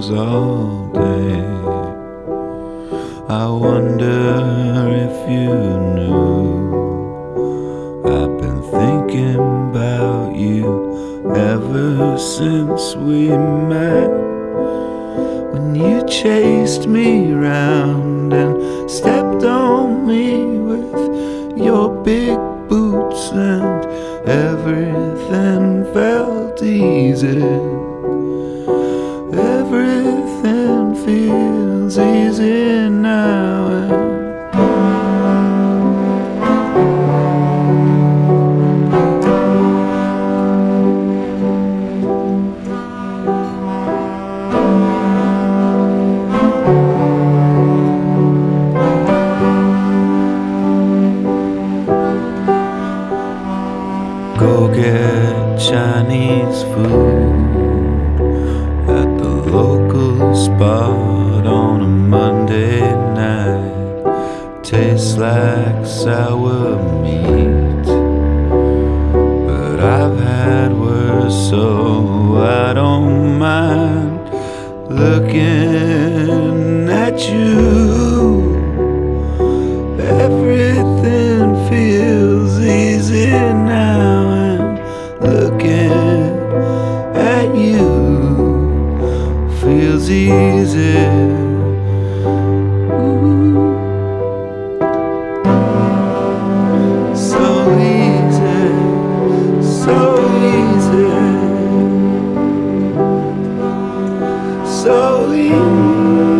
things all day. I wonder if you knew I've been thinking about you ever since we met. When you chased me round and stepped on me with your big boots, and everything felt easy. Everything feels easy now. Go get Chinese food at the local spot on a Monday night. Tastes like sour meat, but I've had worse, so I don't mind looking at you. Everything feels easy now, and looking at you feels easy. Ooh. So easy, so easy, so easy.